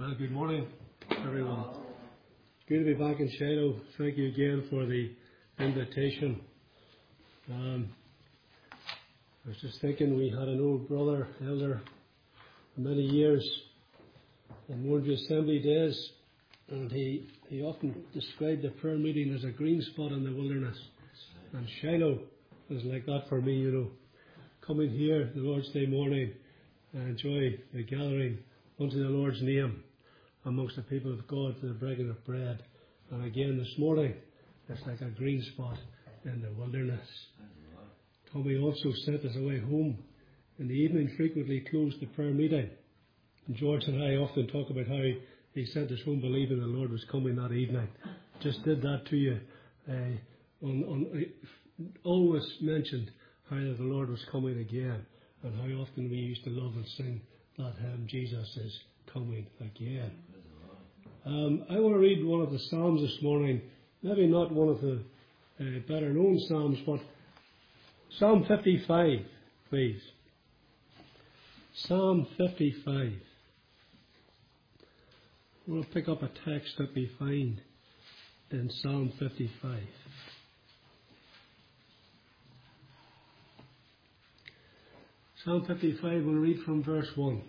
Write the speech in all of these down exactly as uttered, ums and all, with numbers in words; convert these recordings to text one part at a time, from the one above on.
Uh, good morning, everyone. Good to be back in Shiloh. Thank you again for the invitation. Um, I was just thinking we had an old brother, elder, for many years in Mornview Assembly days, and he, he often described the prayer meeting as a green spot in the wilderness. And Shiloh was like that for me, you know. Coming here the Lord's Day morning, I enjoy the gathering unto the Lord's name amongst the people of God for the breaking of bread. And again this morning, it's like a green spot in the wilderness. Tommy also sent us away home. In the evening, frequently closed the prayer meeting. And George and I often talk about how he sent us home believing the Lord was coming that evening. Just did that to you. Uh, on, on, uh, always mentioned how the Lord was coming again, and how often we used to love and sing that hymn, Jesus is coming again. Um, I want to read one of the Psalms this morning, maybe not one of the uh, better known Psalms, but Psalm fifty-five, please. Psalm fifty-five. We'll pick up a text that we find in Psalm fifty-five. Psalm fifty-five, we'll read from verse one.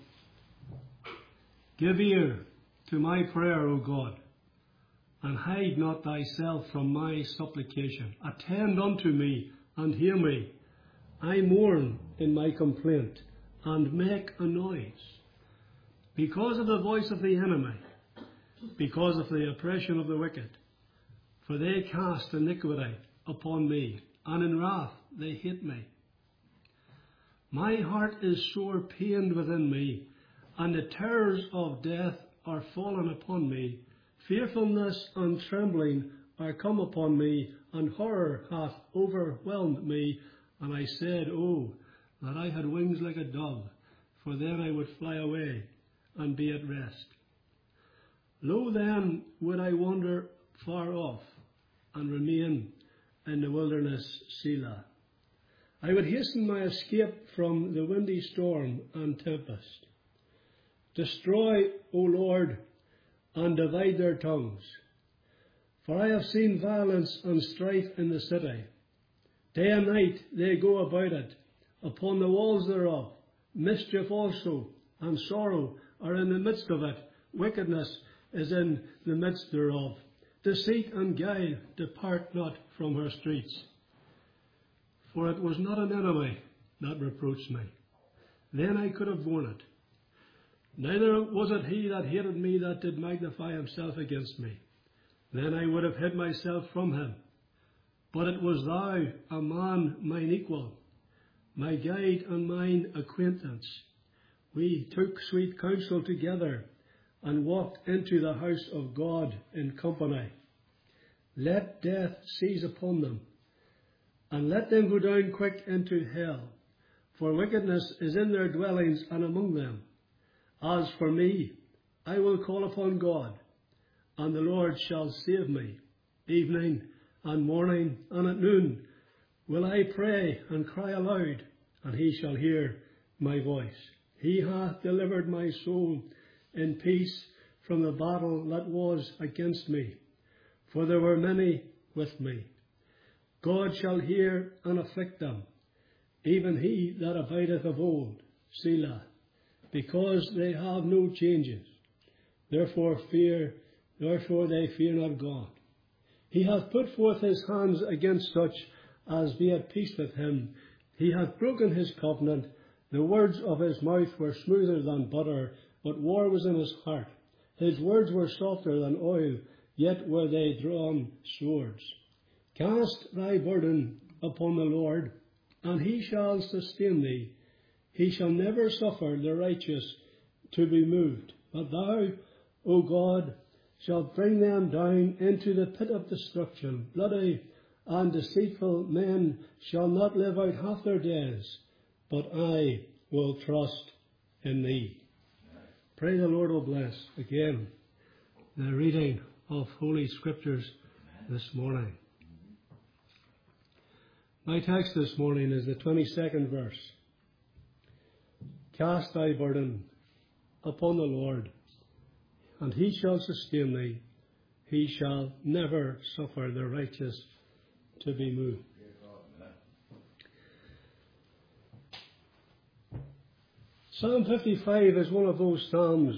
Give ear to my prayer, O God, and hide not thyself from my supplication. Attend unto me, and hear me. I mourn in my complaint, and make a noise. Because of the voice of the enemy, because of the oppression of the wicked. For they cast iniquity upon me, and in wrath they hate me. My heart is sore pained within me, and the terrors of death are fallen upon me. Fearfulness and trembling are come upon me, and horror hath overwhelmed me. And I said, Oh, that I had wings like a dove, for then I would fly away and be at rest. Lo, then would I wander far off, and remain in the wilderness, Selah. I would hasten my escape from the windy storm and tempest. Destroy, O Lord, and divide their tongues. For I have seen violence and strife in the city. Day and night they go about it, upon the walls thereof. Mischief also and sorrow are in the midst of it. Wickedness is in the midst thereof. Deceit and guile depart not from her streets. For it was not an enemy that reproached me. Then I could have borne it. Neither was it he that hated me that did magnify himself against me. Then I would have hid myself from him. But it was thou, a man mine equal, my guide and mine acquaintance. We took sweet counsel together, and walked into the house of God in company. Let death seize upon them, and let them go down quick into hell. For wickedness is in their dwellings and among them. As for me, I will call upon God, and the Lord shall save me. Evening and morning and at noon will I pray and cry aloud, and he shall hear my voice. He hath delivered my soul in peace from the battle that was against me, for there were many with me. God shall hear and afflict them, even he that abideth of old, Selah, because they have no changes. Therefore fear, therefore they fear not God. He hath put forth his hands against such as be at peace with him. He hath broken his covenant. The words of his mouth were smoother than butter, but war was in his heart. His words were softer than oil, yet were they drawn swords. Cast thy burden upon the Lord, and he shall sustain thee. He shall never suffer the righteous to be moved. But thou, O God, shalt bring them down into the pit of destruction. Bloody and deceitful men shall not live out half their days, but I will trust in thee. Pray the Lord will bless again the reading of Holy Scriptures this morning. My text this morning is the twenty-second verse. Cast thy burden upon the Lord, and he shall sustain thee. He shall never suffer the righteous to be moved. Psalm fifty-five is one of those psalms.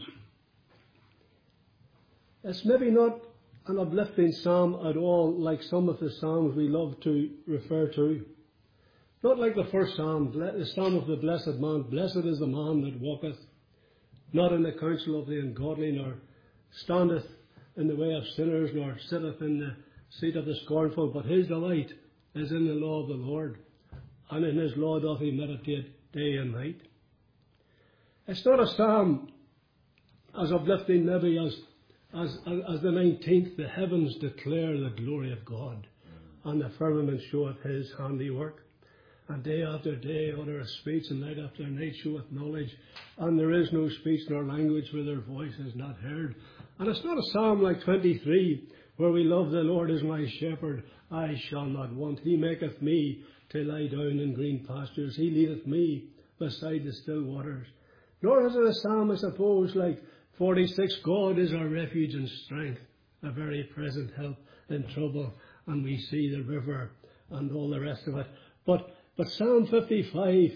It's maybe not an uplifting psalm at all, like some of the psalms we love to refer to. Not like the first psalm, the psalm of the blessed man. Blessed is the man that walketh not in the counsel of the ungodly, nor standeth in the way of sinners, nor sitteth in the seat of the scornful. But his delight is in the law of the Lord, and in his law doth he meditate day and night. It's not a psalm as uplifting maybe as As, as the nineteenth, the heavens declare the glory of God, and the firmament showeth his handiwork. And day after day uttereth speech, and night after night showeth knowledge. And there is no speech nor language where their voice is not heard. And it's not a psalm like twenty-three, where we love the Lord as my shepherd, I shall not want. He maketh me to lie down in green pastures. He leadeth me beside the still waters. Nor is it a psalm, I suppose, like forty-six, God is our refuge and strength, a very present help in trouble, and we see the river and all the rest of it. But but Psalm fifty-five,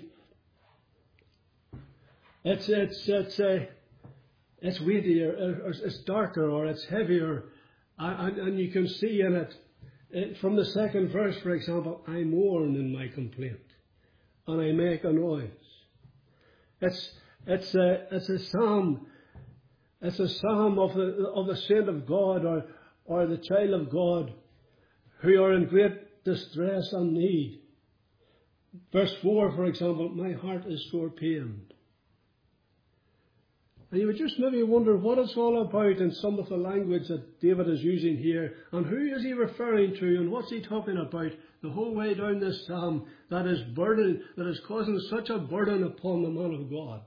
it's it's it's uh, it's weightier, or it's darker, or it's heavier, and, and you can see in it, it from the second verse, for example, I mourn in my complaint, and I make a noise. It's it's a it's a psalm. It's a psalm of the of the saint of God, or or the child of God, who are in great distress and need. Verse four, for example, my heart is sore pained. And you would just maybe wonder what it's all about in some of the language that David is using here, and who is he referring to, and what's he talking about the whole way down this psalm that is burden, that is causing such a burden upon the man of God.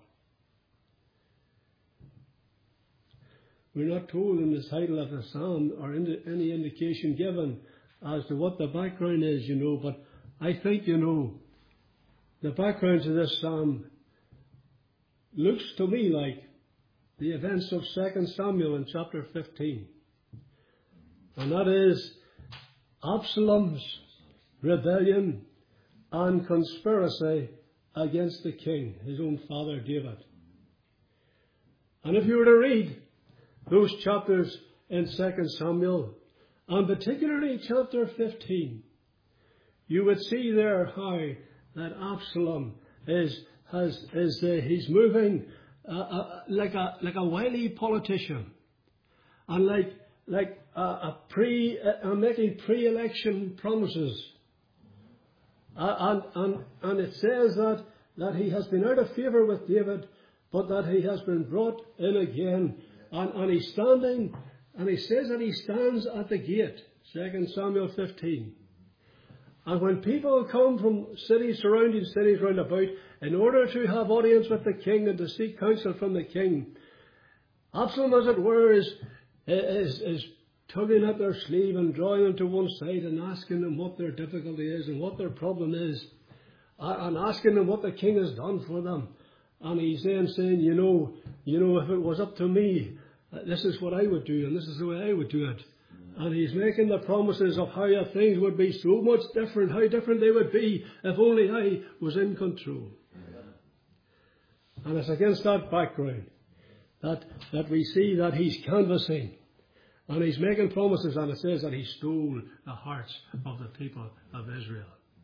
We're not told in the title of the psalm or any indication given as to what the background is, you know, but I think, you know, the background to this psalm looks to me like the events of Second Samuel in chapter fifteen. And that is Absalom's rebellion and conspiracy against the king, his own father David. And if you were to read those chapters in Second Samuel, and particularly chapter fifteen, you would see there how that Absalom is has is uh, he's moving uh, uh, like a like a wily politician, and like like a, a pre uh, making pre-election promises, uh, and and and it says that that he has been out of favour with David, but that he has been brought in again. And, and he's standing, and he says that he stands at the gate, Second Samuel fifteen. And when people come from cities, surrounding cities round about, in order to have audience with the king and to seek counsel from the king, Absalom, as it were, is, is, is tugging at their sleeve and drawing them to one side and asking them what their difficulty is and what their problem is, and asking them what the king has done for them. And he's then saying, you know, you know, if it was up to me, this is what I would do, and this is the way I would do it. And he's making the promises of how things would be so much different, how different they would be if only I was in control. And it's against that background that, that we see that he's canvassing, and he's making promises, and it says that he stole the hearts of the people of Israel.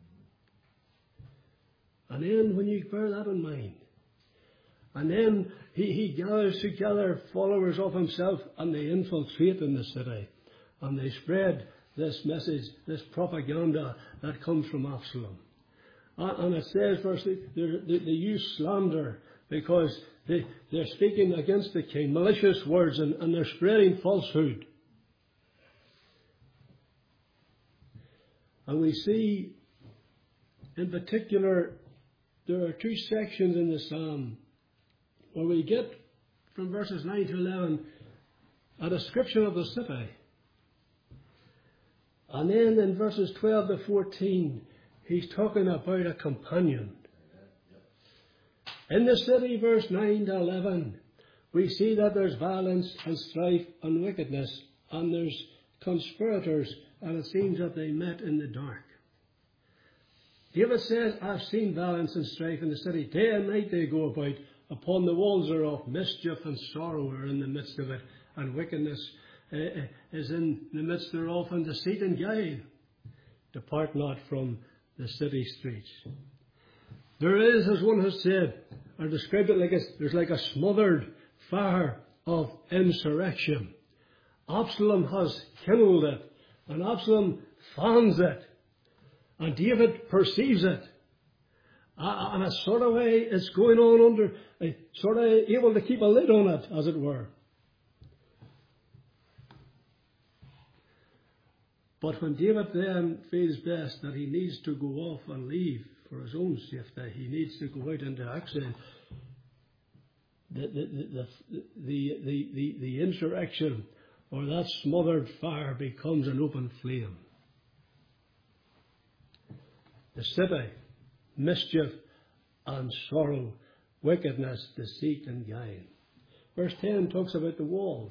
And then when you bear that in mind, and then he, he gathers together followers of himself, and they infiltrate in the city. And they spread this message, this propaganda that comes from Absalom. And, and it says, firstly, they, they, they use slander because they, they're speaking against the king, malicious words, and, and they're spreading falsehood. And we see, in particular, there are two sections in the psalm where we get from verses nine to eleven a description of the city. And then in verses twelve to fourteen, he's talking about a companion. In the city, verse nine to eleven, we see that there's violence and strife and wickedness, and there's conspirators, and it seems that they met in the dark. David says, I've seen violence and strife in the city. Day and night they go about. Upon the walls thereof, mischief and sorrow are in the midst of it, and wickedness uh, is in the midst thereof, and deceit and guile. Depart not from the city streets. There is, as one has said, or described it like a, there's like a smothered fire of insurrection. Absalom has kindled it, and Absalom fans it, and David perceives it. Uh, and a sort of way it's going on under, uh, sort of able to keep a lid on it, as it were. But when David then feels best that he needs to go off and leave for his own safety, he needs to go out into exile, the, the, the, the, the, the, the, the insurrection or that smothered fire becomes an open flame. The city, mischief and sorrow, wickedness, deceit and guile. Verse ten talks about the walls.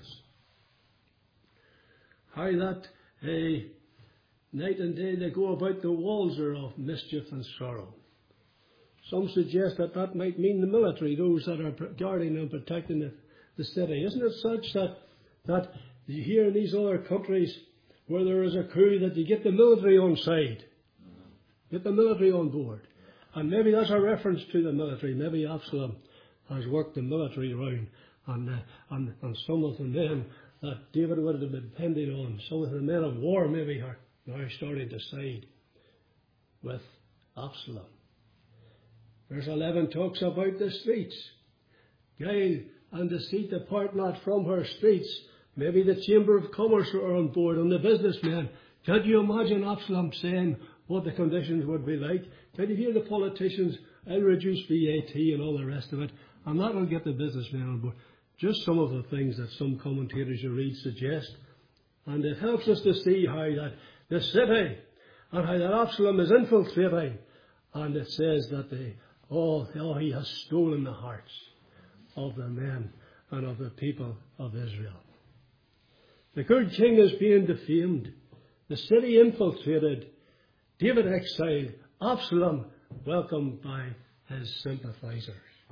How that uh, night and day they go about the walls thereof, mischief and sorrow. Some suggest that that might mean the military, those that are guarding and protecting the, the city. Isn't it such that, that you hear in these other countries where there is a coup that you get the military on side? Get the military on board. And maybe that's a reference to the military. Maybe Absalom has worked the military around. And, uh, and, and some of the men that David would have been depending on, some of the men of war maybe are now starting to side with Absalom. Verse eleven talks about the streets. Guile and deceit depart not from her streets. Maybe the Chamber of Commerce are on board and the businessmen. Can't you imagine Absalom saying what the conditions would be like? Can you hear the politicians, I'll reduce V A T and all the rest of it, and that will get the businessmen on board. Just some of the things that some commentators you read suggest. And it helps us to see how that the city and how that Absalom is infiltrating. And it says that they, oh, oh, he has stolen the hearts of the men and of the people of Israel. The good king is being defamed. The city infiltrated. David exiled. Absalom welcomed by his sympathizers.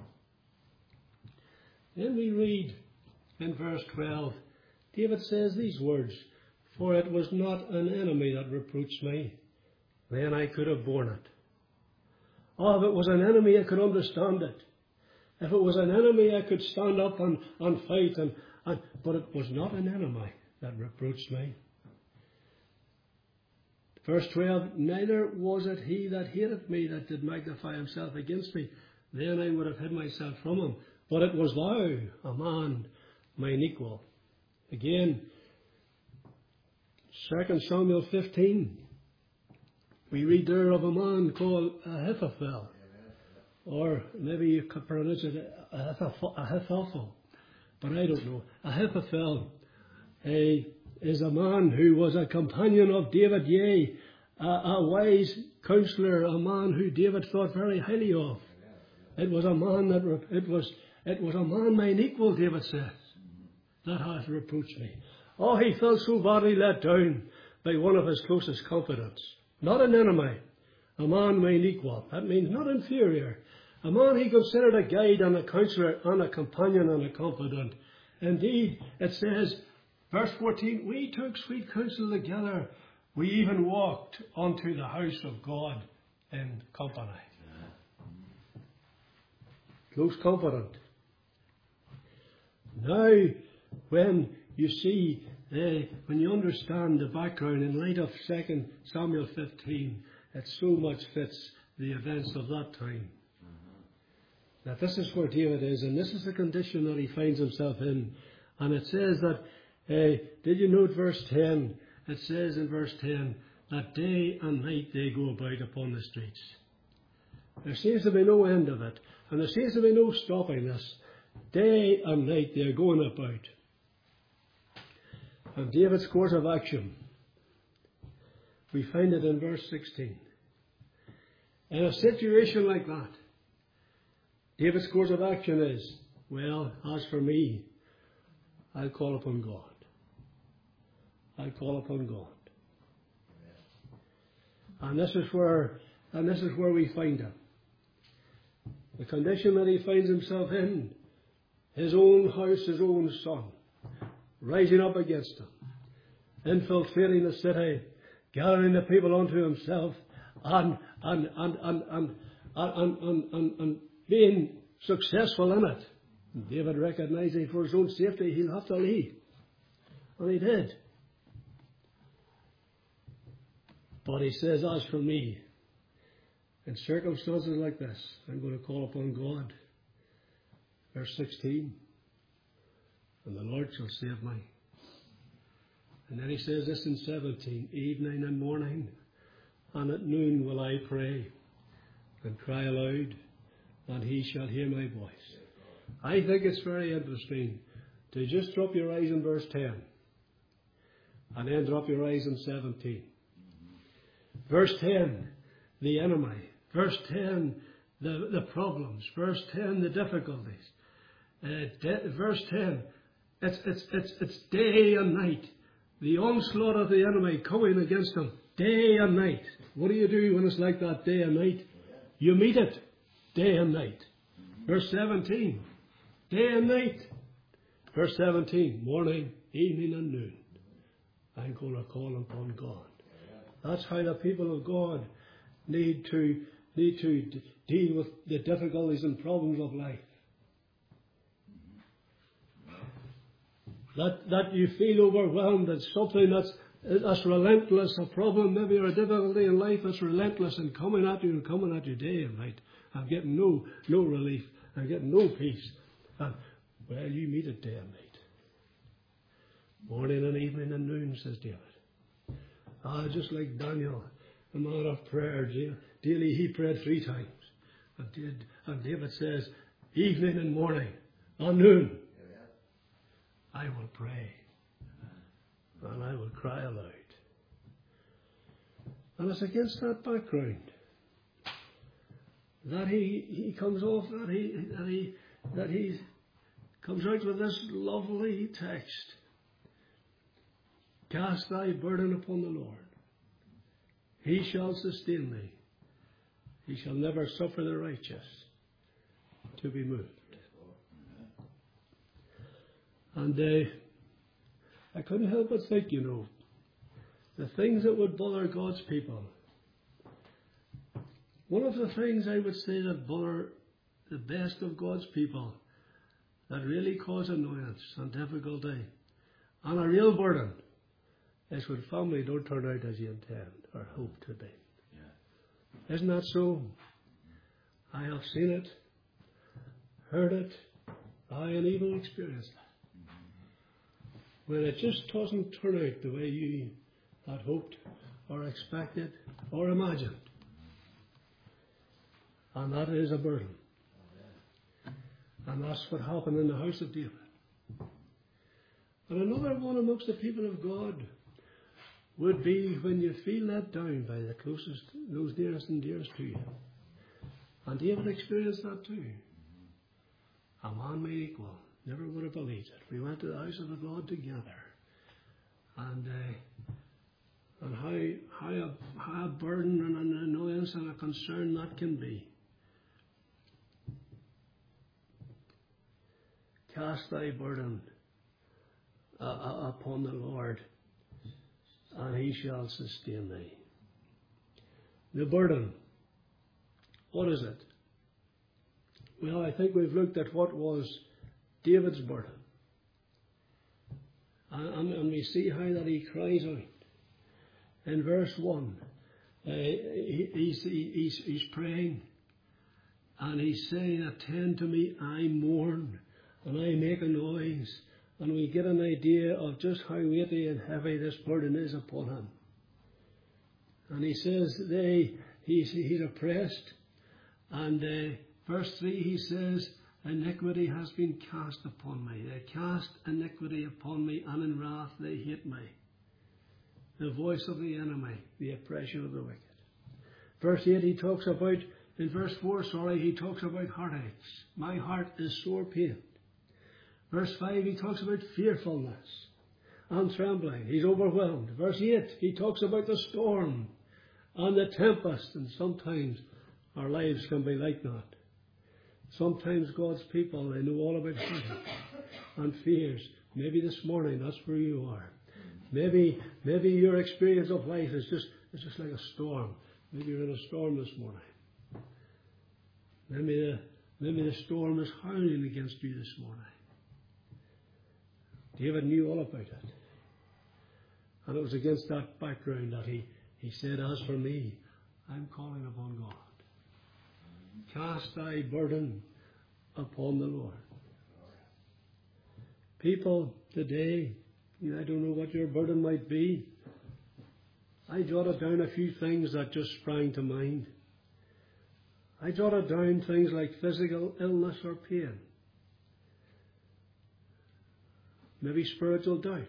Then we read in verse twelve, David says these words, for it was not an enemy that reproached me, then I could have borne it. Oh, if it was an enemy, I could understand it. If it was an enemy, I could stand up and, and fight. And, and But it was not an enemy that reproached me. Verse twelve, neither was it he that hated me that did magnify himself against me. Then I would have hid myself from him. But it was thou, a man, mine equal. Again, Second Samuel fifteen, we read there of a man called Ahithophel. Or maybe you could pronounce it Ahithophel, but I don't know. Ahithophel a, is a man who was a companion of David, yea, a, a wise counsellor, a man who David thought very highly of. It was a man that, it was, it was a man mine equal, David says, that hath reproached me. Oh, he felt so badly let down by one of his closest confidants. Not an enemy, a man mine equal. That means not inferior. A man he considered a guide and a counsellor and a companion and a confidant. Indeed, it says, verse fourteen, we took sweet counsel together. We even walked unto the house of God in company. Close confidant. Now, when you see, uh, when you understand the background in light of Second Samuel fifteen, it so much fits the events of that time. Mm-hmm. That this is where David is, and this is the condition that he finds himself in. And it says that, uh, did you note verse ten? It says in verse ten, that day and night they go about upon the streets. There seems to be no end of it, and there seems to be no stopping this. Day and night they are going about. And David's course of action, we find it in verse sixteen. In a situation like that, David's course of action is, Well, as for me, I'll call upon God. I'll call upon God. And this is where, and this is where we find him. The condition that he finds himself in, his own house, his own son, rising up against him, infiltrating the city, gathering the people unto himself, and and and and and and, and, and, and being successful in it. David recognizing for his own safety he'll have to leave. And he did. But he says, as for me, in circumstances like this, I'm going to call upon God. Verse sixteen. And the Lord shall save me. And then he says this in seventeen. Evening and morning, and at noon will I pray, and cry aloud, and he shall hear my voice. I think it's very interesting to just drop your eyes in verse ten, and then drop your eyes in seventeen. Verse ten, the enemy. Verse ten, the, the problems. Verse ten, the difficulties. Uh, de- verse ten, it's, it's, it's, it's day and night. The onslaught of the enemy coming against them, day and night. What do you do when it's like that, day and night? You meet it, day and night. Verse seventeen, day and night. Verse seventeen, morning, evening and noon. I'm going to call upon God. That's how the people of God need to need to d- deal with the difficulties and problems of life. That that you feel overwhelmed at something that's that's relentless, a problem maybe or a difficulty in life that's relentless and coming at you and coming at you day and night. I'm getting no no relief. I'm getting no peace. And well, you meet it day and night. Morning and evening and noon, says David. Ah, just like Daniel, a man of prayer. Daily he prayed three times. And, did, and David says, evening and morning, and noon, I will pray. And I will cry aloud. And it's against that background that he, he comes off, that he, that he, that he comes out with this lovely text. Cast thy burden upon the Lord. He shall sustain thee. He shall never suffer the righteous to be moved. And uh, I couldn't help but think, you know, the things that would bother God's people. One of the things I would say that bother the best of God's people, that really cause annoyance and difficulty and a real burden, is when family don't turn out as you intend or hope to be. Yeah. Isn't that so? I have seen it, heard it, I and even experienced it. Mm-hmm. When it just doesn't turn out the way you had hoped or expected or imagined. And that is a burden. And that's what happened in the house of David. And another one amongst the people of God would be when you feel let down by the closest, those nearest and dearest to you. And David experienced that too. A man made equal. Never would have believed it. We went to the house of the Lord together. And uh, and how, how, a, how a burden and an annoyance and a concern that can be. Cast thy burden uh, upon the Lord, and he shall sustain thee. The burden. What is it? Well, I think we've looked at what was David's burden. And, and we see how that he cries out. In verse one, uh, he, he's, he's, he's praying. And he's saying, attend to me, I mourn, and I make a noise. And we get an idea of just how weighty and heavy this burden is upon him. And he says, they, he's, he's oppressed. And uh, verse three, he says, iniquity has been cast upon me. They cast iniquity upon me, and in wrath they hate me. The voice of the enemy, the oppression of the wicked. Verse eight, he talks about, in verse four, sorry, he talks about heartaches. My heart is sore pained. Verse five, he talks about fearfulness and trembling. He's overwhelmed. Verse eight, he talks about the storm and the tempest. And sometimes our lives can be like that. Sometimes God's people, they know all about fear and fears. Maybe this morning that's where you are. Maybe maybe your experience of life is just it's just like a storm. Maybe you're in a storm this morning. Maybe the maybe the storm is howling against you this morning. David knew all about it. And it was against that background that he, he said, as for me, I'm calling upon God. Cast thy burden upon the Lord. People today, you know, I don't know what your burden might be. I jotted down a few things that just sprang to mind. I jotted down things like physical illness or pain. Maybe spiritual doubt.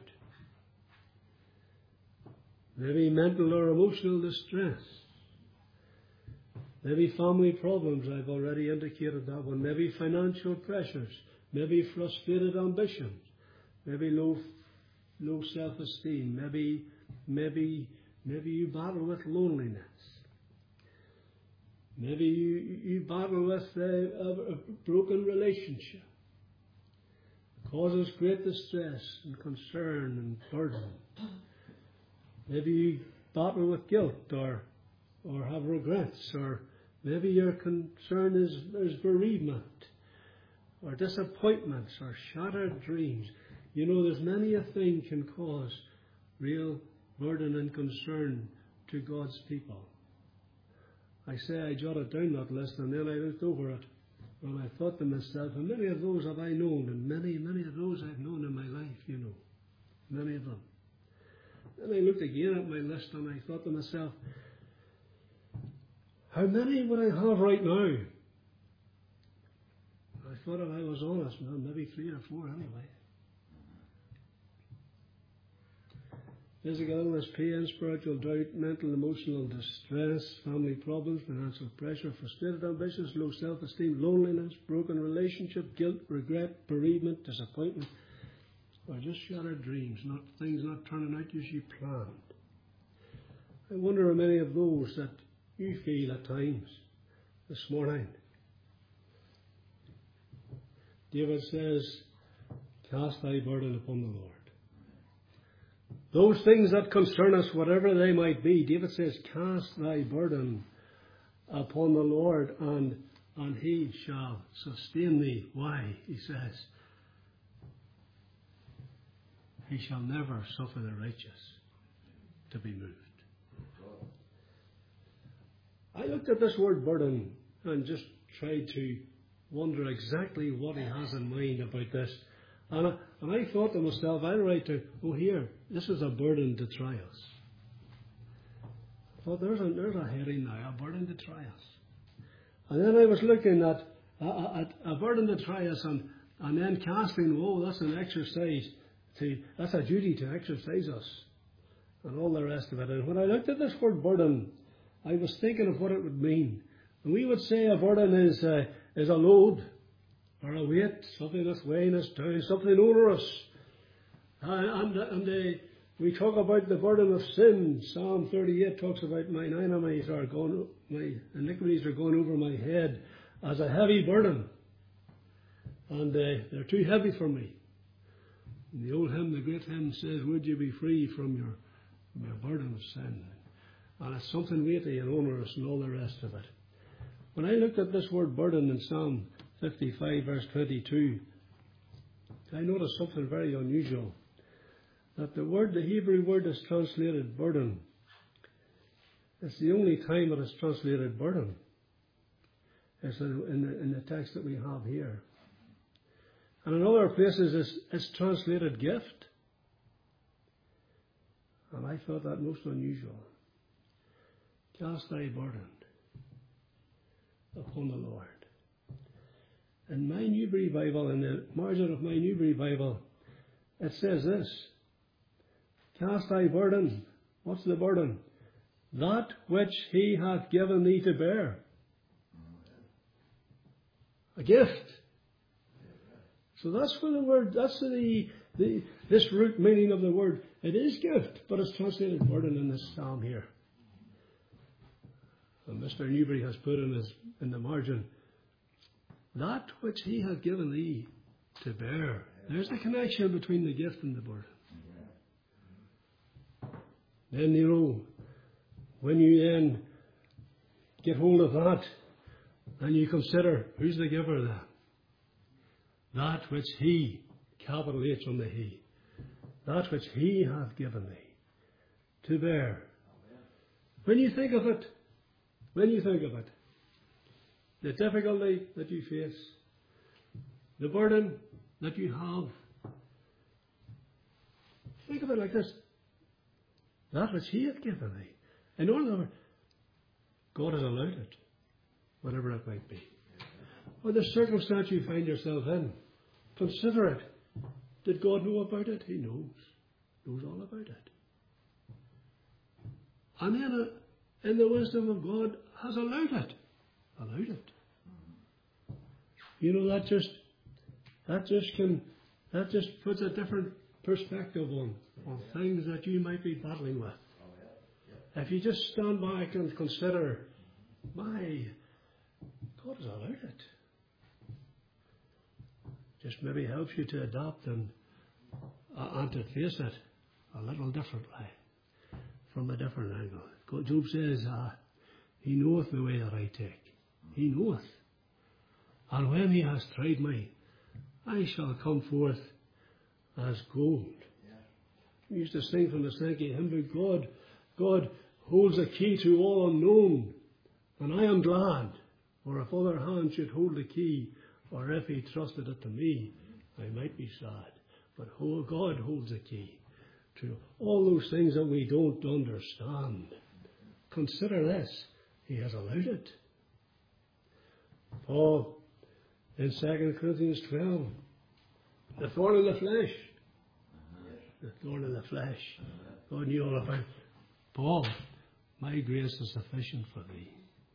Maybe mental or emotional distress. Maybe family problems, I've already indicated that one. Maybe financial pressures. Maybe frustrated ambitions. Maybe low low self-esteem. Maybe, maybe, maybe you battle with loneliness. Maybe you, you battle with a, a, a broken relationship. It causes great distress and concern and burden. Maybe you battle with guilt or or have regrets, or maybe your concern is, is bereavement or disappointments or shattered dreams. You know, there's many a thing can cause real burden and concern to God's people. I say I jotted down that list and then I looked over it and I thought to myself, and many of those have I known, and many, many of those I've known in my life, you know, many of them. Then I looked again at my list and I thought to myself, how many would I have right now? I thought if I was honest, well, maybe three or four anyway. Physical illness, pain, spiritual doubt, mental, emotional distress, family problems, financial pressure, frustrated ambitions, low self-esteem, loneliness, broken relationship, guilt, regret, bereavement, disappointment, or just shattered dreams, not things not turning out as you planned. I wonder how many of those that you feel at times this morning. David says, cast thy burden upon the Lord. Those things that concern us, whatever they might be, David says, cast thy burden upon the Lord, and, and he shall sustain thee. Why? He says, he shall never suffer the righteous to be moved. I looked at this word burden and just tried to wonder exactly what he has in mind about this. And I, and I thought to myself, I'll write to, oh here, this is a burden to try us. I thought, there's a, there's a heading now, a burden to try us. And then I was looking at a, at a burden to try us, and, and then casting, oh, that's an exercise, to, that's a duty to exercise us, and all the rest of it. And when I looked at this word burden, I was thinking of what it would mean. And we would say a burden is, uh, is a load, or a weight, something that's weighing us down, something onerous. Uh, and and uh, we talk about the burden of sin. Psalm thirty-eight talks about mine enemies are going, my iniquities are going over my head as a heavy burden. And uh, they're too heavy for me. And the old hymn, the great hymn says, would you be free from your, from your burden of sin? And it's something weighty and onerous and all the rest of it. When I looked at this word burden in Psalm fifty-five verse twenty-two, I noticed something very unusual. That the word, the Hebrew word is translated burden. It's the only time it is translated burden. It's in the, in the text that we have here. And in other places it's, it's translated gift. And I thought that most unusual. Cast thy burden upon the Lord. In my Newbury Bible, in the margin of my Newbury Bible, it says this, cast thy burden. What's the burden? That which he hath given thee to bear. A gift. So that's where the word, that's the, the this root meaning of the word. It is gift, but it's translated burden in this psalm here. And Mister Newbury has put in his in the margin, that which he hath given thee to bear. There's the connection between the gift and the burden. Then, you know, when you then get hold of that, and you consider, who's the giver then? That which he, capital H on the he, that which he hath given thee to bear. When you think of it, when you think of it, the difficulty that you face, the burden that you have, think of it like this. That which he hath given thee. In other words, God has allowed it, whatever it might be. Or the circumstance you find yourself in, consider it. Did God know about it? He knows. Knows all about it. And then uh, in the wisdom of God has allowed it. Allowed it. You know, that just that just can that just puts a different perspective on, on things that you might be battling with. If you just stand back and consider, my God has allowed it. Just maybe helps you to adapt and uh, and to face it a little differently, from a different angle. Job says, uh, he knoweth the way that I take. He knoweth. And when he has tried me, I shall come forth as gold. We used to sing from the Sankey hymn, but God, God holds the key to all unknown. And I am glad, or if other hands should hold the key, or if he trusted it to me, I might be sad. But God holds the key to all those things that we don't understand. Consider this. He has allowed it. Paul, in Second Corinthians twelve, the thorn of the flesh. The thorn of the flesh. God knew all about it. Paul, my grace is sufficient for thee.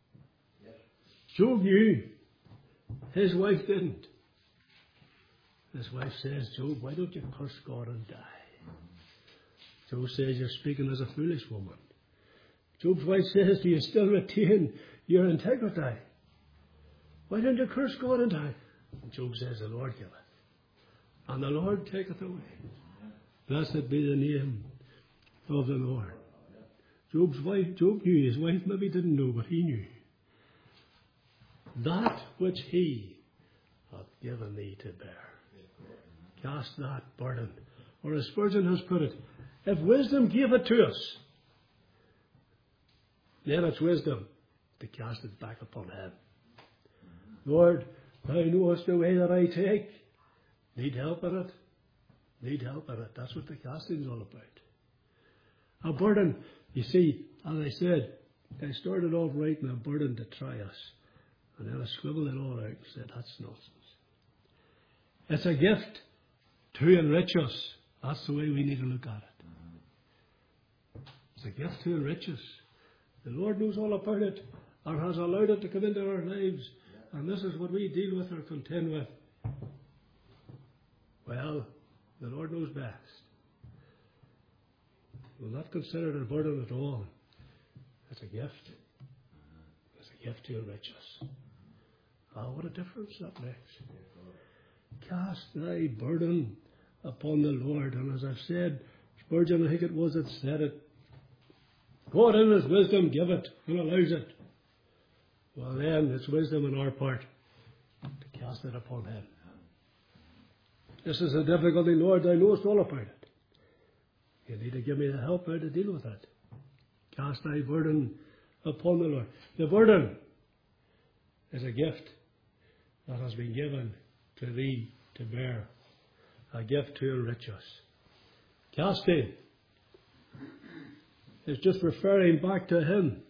Job knew. His wife didn't. His wife says, Job, why don't you curse God and die? Job says, you're speaking as a foolish woman. Job's wife says, do you still retain your integrity? Why don't you curse God and die? And Job says, the Lord giveth, and the Lord taketh away. Blessed be the name of the Lord. Job's wife, Job knew. His wife maybe didn't know, but he knew. That which he hath given thee to bear. Cast that burden. Or as Spurgeon has put it, if wisdom gave it to us, then it's wisdom to cast it back upon him. Lord, thou knowest the way that I take. Need help in it? Need help in it. That's what the casting is all about. A burden, you see, as I said, I started off writing a burden to try us. And then I scribbled it all out and said, that's nonsense. It's a gift to enrich us. That's the way we need to look at it. It's a gift to enrich us. The Lord knows all about it, or has allowed it to come into our lives. And this is what we deal with or contend with. Well, the Lord knows best. We'll not consider it a burden at all. It's a gift. It's a gift to enrich us. Ah, what a difference that makes. Cast thy burden upon the Lord. And as I've said, Spurgeon, I think it was that said it, God in his wisdom give it and allows it. Well then, it's wisdom on our part to cast it upon him. This is a difficulty, Lord, thou knowest all about it. You need to give me the help how to deal with it. Cast thy burden upon the Lord. The burden is a gift that has been given to thee to bear. A gift to enrich us. Casting is just referring back to him.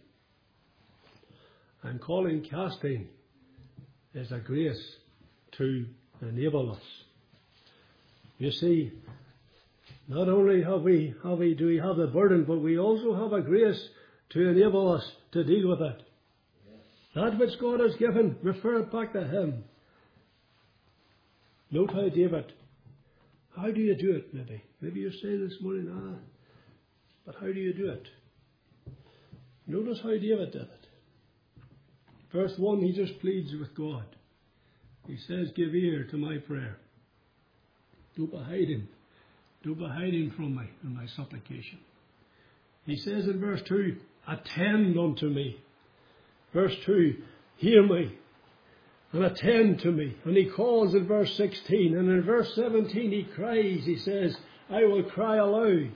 And calling casting is a grace to enable us. You see, not only have we, have we, do we have the burden, but we also have a grace to enable us to deal with it. That which God has given, refer it back to him. Note how David, how do you do it maybe? Maybe you're saying this morning, ah, but how do you do it? Notice how David did it. Verse one, he just pleads with God. He says, give ear to my prayer. Don't be hiding. Don't be hiding from me in my supplication. He says in verse two, attend unto me. Verse two, hear me and attend to me. And he calls in verse sixteen. And in verse seventeen he cries, he says, I will cry aloud.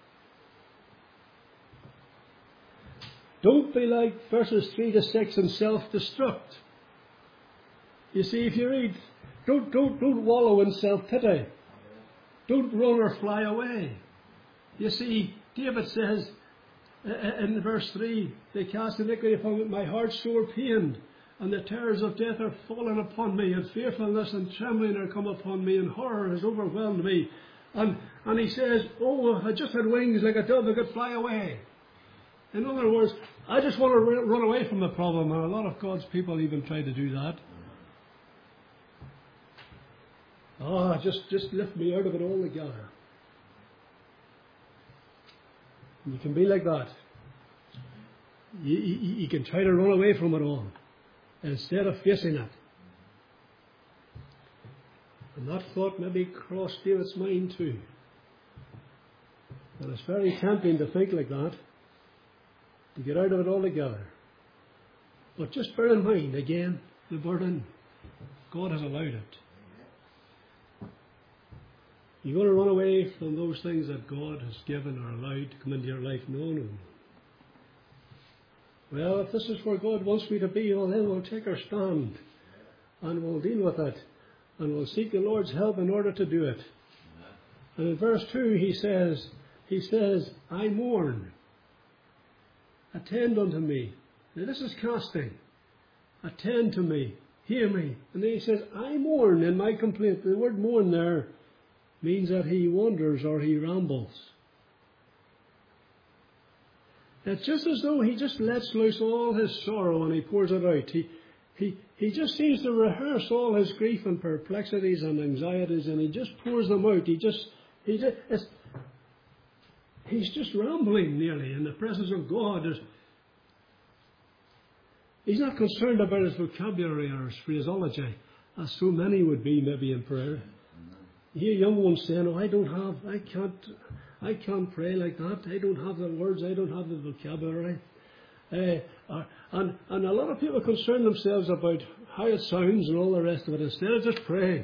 Don't be like verses three to six and self-destruct. You see, if you read, don't, don't, don't wallow in self-pity. Don't run or fly away. You see, David says in verse three, they cast iniquity upon me, my heart sore pained, and the terrors of death are fallen upon me, and fearfulness and trembling are come upon me, and horror has overwhelmed me. And, and he says, oh, I just had wings like a dove, I could fly away. In other words, I just want to run away from the problem, and a lot of God's people even try to do that. Ah, just, just lift me out of it altogether. You can be like that. You, you, you can try to run away from it all instead of facing it. And that thought maybe crossed David's mind too. And it's very tempting to think like that, to get out of it altogether. But just bear in mind, again, the burden, God has allowed it. You're going to run away from those things that God has given or allowed to come into your life? No, no. Well, if this is where God wants me to be, well, then we'll take our stand and we'll deal with it and we'll seek the Lord's help in order to do it. And in verse two he says, he says, I mourn. Attend unto me. Now this is casting. Attend to me. Hear me. And then he says, I mourn in my complaint. The word mourn there means that he wanders or he rambles. It's just as though he just lets loose all his sorrow and he pours it out. He, he, he just seems to rehearse all his grief and perplexities and anxieties, and he just pours them out. He just, he just, it's, he's just rambling nearly in the presence of God. There's, he's not concerned about his vocabulary or his phraseology, as so many would be maybe in prayer. You hear young ones saying, oh, I don't have, I can't, I can't pray like that. I don't have the words, I don't have the vocabulary. Uh, uh, and, and a lot of people concern themselves about how it sounds and all the rest of it, instead of just praying.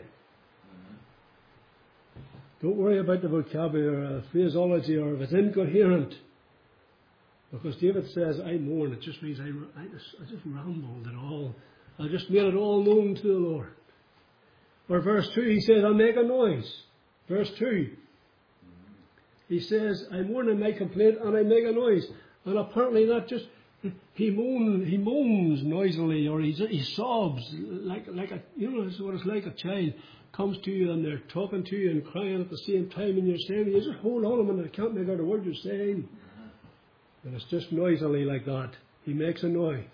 Don't worry about the vocabulary or the phraseology or if it's incoherent. Because David says, I mourn. It just means I, I, just, I just rambled it all. I just made it all known to the Lord. Or verse two, he says, I make a noise. Verse two, he says, I mourn in my complaint and I make a noise. And apparently not just, he moans, he moans noisily, or he, he sobs like, like a, you know, it's what it's like. A child comes to you and they're talking to you and crying at the same time, and you're saying, you just hold on a minute, I can't make out a word you're saying. And it's just noisily like that. He makes a noise.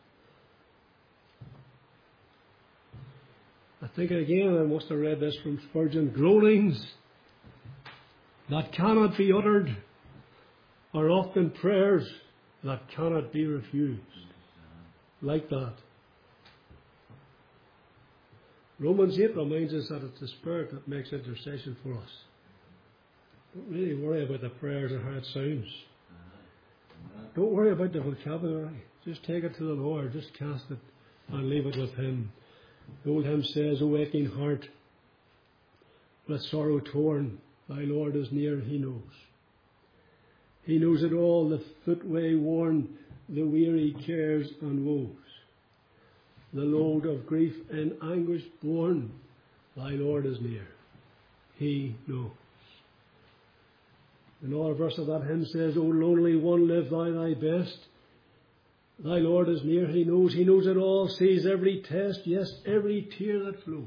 I think again, I must have read this from Spurgeon, groanings that cannot be uttered are often prayers that cannot be refused. Like that. Romans eight reminds us that it's the Spirit that makes intercession for us. Don't really worry about the prayers and how it sounds. Don't worry about the vocabulary. Just take it to the Lord. Just cast it and leave it with Him. The old hymn says, O aching heart, with sorrow torn, thy Lord is near, He knows. He knows it all, the footway worn, the weary cares and woes. The load of grief and anguish borne, thy Lord is near, He knows. Another verse of that hymn says, O lonely one, live thou thy best. Thy Lord is near, He knows. He knows it all, sees every test, yes, every tear that flows.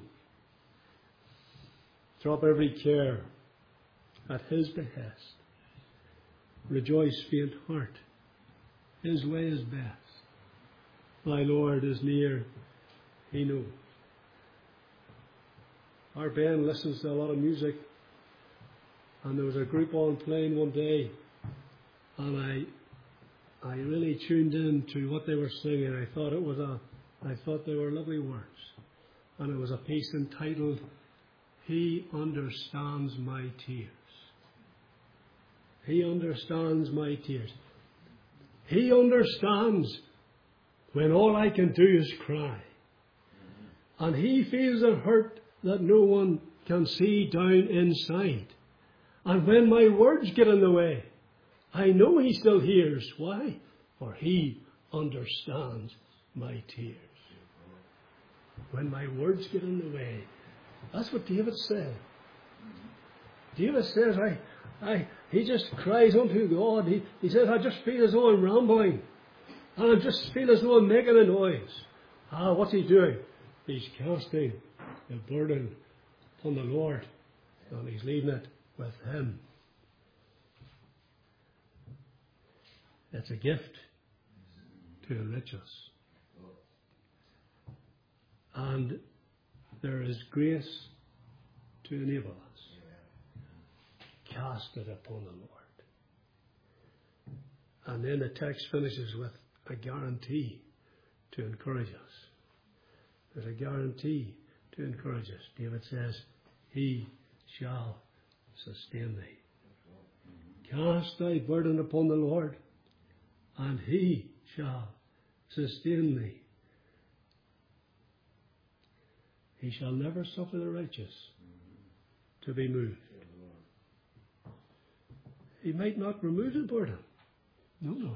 Drop every care at His behest. Rejoice, faint heart. His way is best. Thy Lord is near, He knows. Our band listens to a lot of music, and there was a group on playing one day, and I I really tuned in to what they were singing. I thought it was a I thought they were lovely words, and it was a piece entitled "He Understands My Tears." He understands my tears. He understands when all I can do is cry. And He feels the hurt that no one can see down inside. And when my words get in the way, I know He still hears. Why? For He understands my tears. When my words get in the way. That's what David said. David says, I, I, he just cries unto God. He, he says, I just feel as though I'm rambling. And I just feel as though I'm making a noise. Ah, what's he doing? He's casting the burden upon the Lord. And he's leaving it with Him. It's a gift to enrich us. And there is grace to enable us. Cast it upon the Lord. And then the text finishes with a guarantee to encourage us. There's a guarantee to encourage us. David says, He shall sustain thee. Cast thy burden upon the Lord, and He shall sustain thee. He shall never suffer the righteous to be moved. He might not remove the burden. No, no.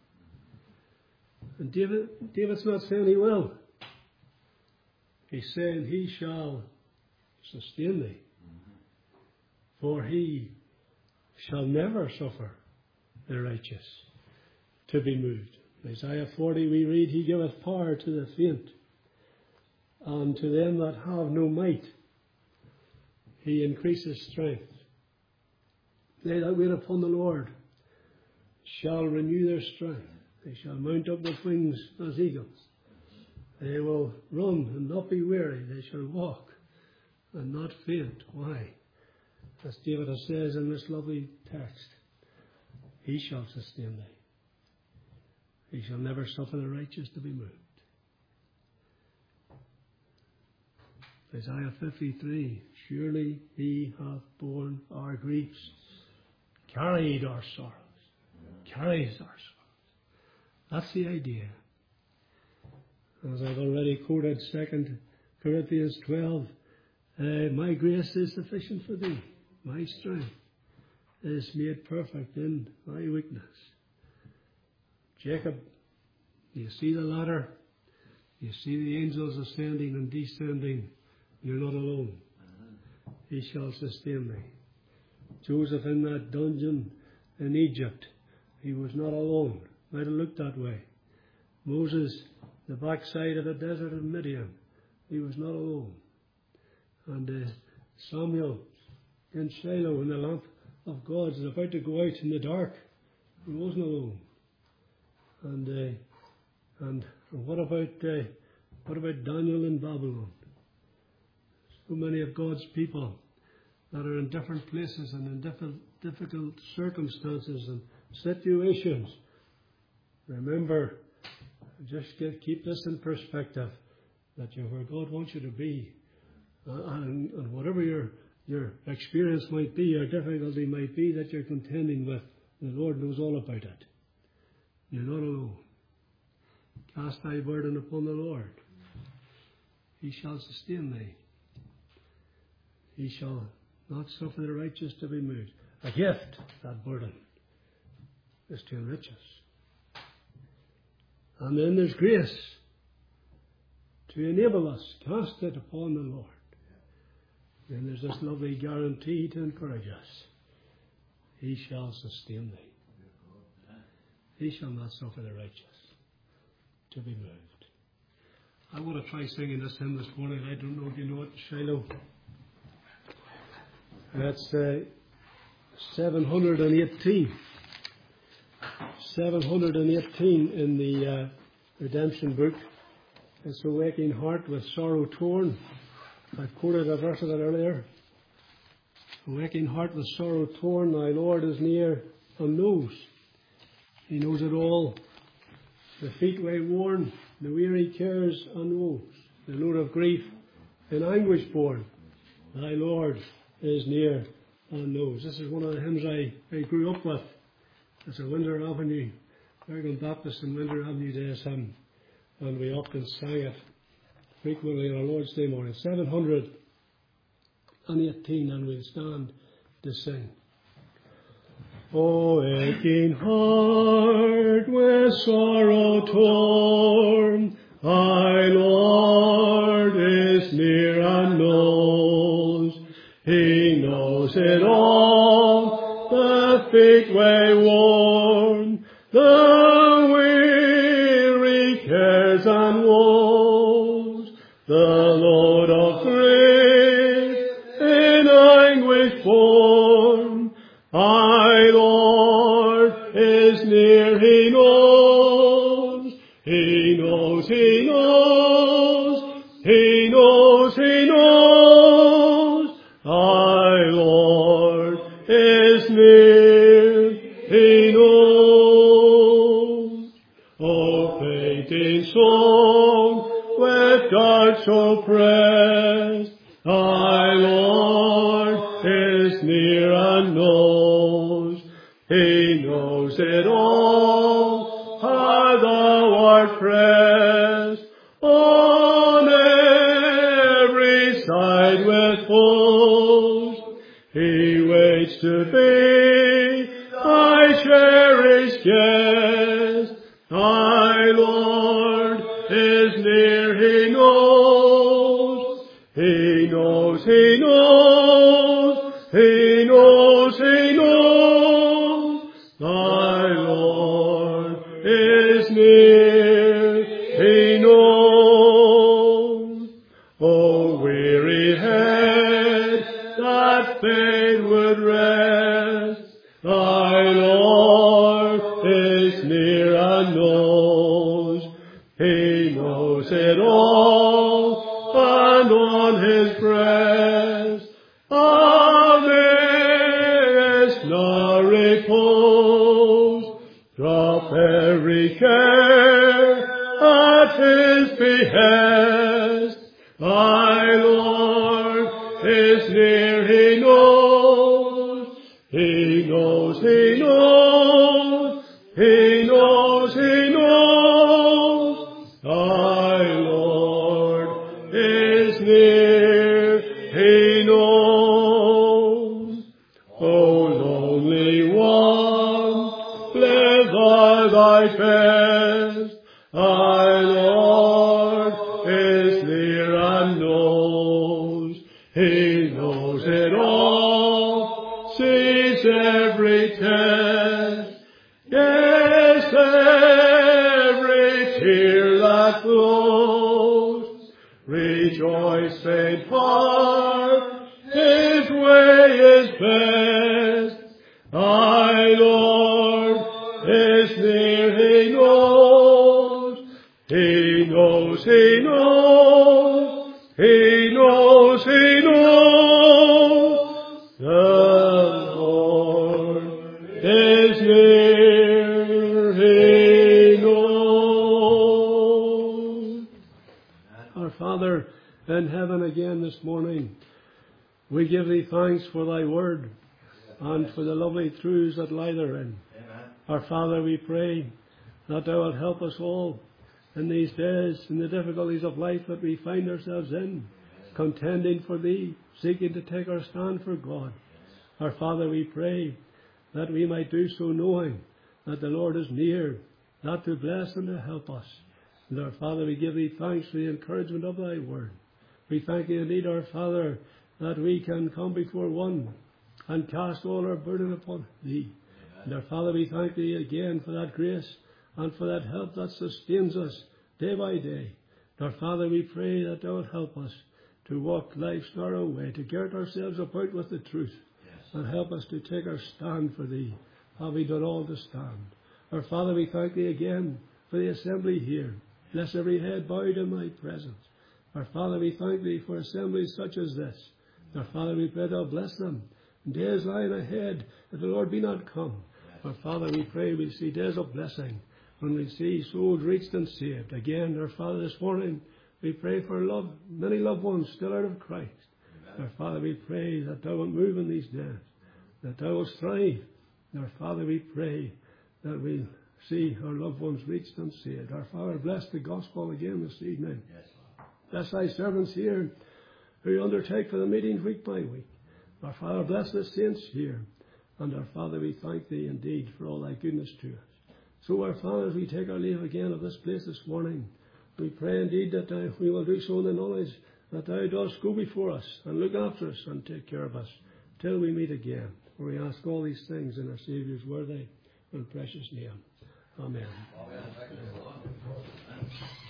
And David, David's not saying He will. He's saying He shall sustain thee. For He shall never suffer the righteous to be moved. In Isaiah forty we read, He giveth power to the faint, and to them that have no might He increases strength. They that wait upon the Lord shall renew their strength. They shall mount up with wings as eagles. They will run and not be weary. They shall walk and not faint. Why? As David says in this lovely text, He shall sustain thee. He shall never suffer the righteous to be moved. Isaiah fifty-three, surely He hath borne our griefs, carried our sorrows, carries our sorrows. That's the idea. As I've already quoted Second Corinthians twelve, uh, my grace is sufficient for thee. My strength is made perfect in thy weakness. Jacob, you see the ladder, you see the angels ascending and descending. You're not alone. He shall sustain thee. Joseph in that dungeon in Egypt, he was not alone. Might have looked that way. Moses, the backside of the desert of Midian, he was not alone. And uh, Samuel in Shiloh, when the lamp of God is about to go out in the dark, he wasn't alone. And uh, and, and what about uh, what about Daniel in Babylon? So many of God's people that are in different places and in different difficult circumstances and situations. Remember, just get, keep this in perspective, that you're where God wants you to be. Uh, and, and whatever your your experience might be, or difficulty might be that you're contending with, the Lord knows all about it. You're not alone. Cast thy burden upon the Lord. He shall sustain thee. He shall not suffer the righteous to be moved. A gift, that burden, is to enrich us. And then there's grace to enable us. Cast it upon the Lord. Then there's this lovely guarantee to encourage us. He shall sustain thee. He shall not suffer the righteous to be moved. I want to try singing this hymn this morning. I don't know if you know it, Shiloh. That's uh, seven hundred eighteen. seven hundred eighteen in the uh, Redemption book. It's a waking heart with sorrow torn. I've quoted a verse of it earlier. A aching heart with sorrow torn, thy Lord is near and knows. He knows it all. The feet way worn, the weary cares and woes, the load of grief in anguish borne. Thy Lord is near and knows. This is one of the hymns I, I grew up with. It's a Windsor Avenue, American Baptist and Windsor Avenue Days hymn. And we often sang it frequently on our Lord's Day morning. seven hundred eighteen, and we'll stand to sing. O aching heart with sorrow torn, thy Lord is near and knows. He knows it all, the feet way worn, the weary cares and woes, the load of grief in anguish borne. My Lord is near, he knows, he knows, he knows, he knows, he knows. Thy Lord is near, he knows. O fainting soul, with God so pressed, thy Lord is near and knows. He knows it all, how thou art pressed on every side with foes. He waits to be thy cherished guest. Thy Lord is near, he knows. He knows, he knows, he knows, he knows. Thy Lord is near, he knows. O weary head that fain would rest, thy Lord is near and knows. He knows it all, and on his breast amidst no repose, drop every care at his behest. Thy Lord is near, he knows, he knows, he knows, he knows, he knows. Thy Lord is near, he knows. O lonely one, live by thy best. Thy Lord is near and knows. He knows it all, sees every test. Yes, every tear that flows. Rejoice, faint heart, his way is best. Thy Lord is near, he knows. He knows, he knows, he knows, he knows. The Lord is near, he knows. Our Father in heaven, again this morning, we give thee thanks for thy word and for the lovely truths that lie therein. Our Father, we pray that thou wilt help us all in these days, in the difficulties of life that we find ourselves in, contending for thee, seeking to take our stand for God. Our Father, we pray that we might do so knowing that the Lord is near, not to bless and to help us. And our Father, we give thee thanks for the encouragement of thy word. We thank thee indeed, our Father, that we can come before one and cast all our burden upon thee. And our Father, we thank thee again for that grace and for that help that sustains us day by day. And our Father, we pray that thou wilt help us to walk life's narrow way, to gird ourselves about with the truth, and help us to take our stand for thee. Have we done all to stand? Our Father, we thank thee again for the assembly here. Bless every head bowed in thy presence. Our Father, we thank thee for assemblies such as this. Our Father, we pray thou bless them. In days lying ahead, if the Lord be not come. Our Father, we pray we see days of blessing when we see souls reached and saved. Again, our Father, this morning, we pray for love, many loved ones still out of Christ. Our Father, we pray that thou wilt move in these days, that thou wilt strive. Our Father, we pray that we see our loved ones reached and saved. Our Father, bless the gospel again this evening. Yes, Bless thy servants here who undertake for the meetings week by week. Our Father, bless the saints here. And our Father, we thank thee indeed for all thy goodness to us. So our Father, as we take our leave again of this place this morning, we pray indeed that uh, we will do so in the knowledge that thou dost go before us and look after us and take care of us till we meet again. For we ask all these things in our Saviour's worthy and precious name. Amen. Amen. Amen.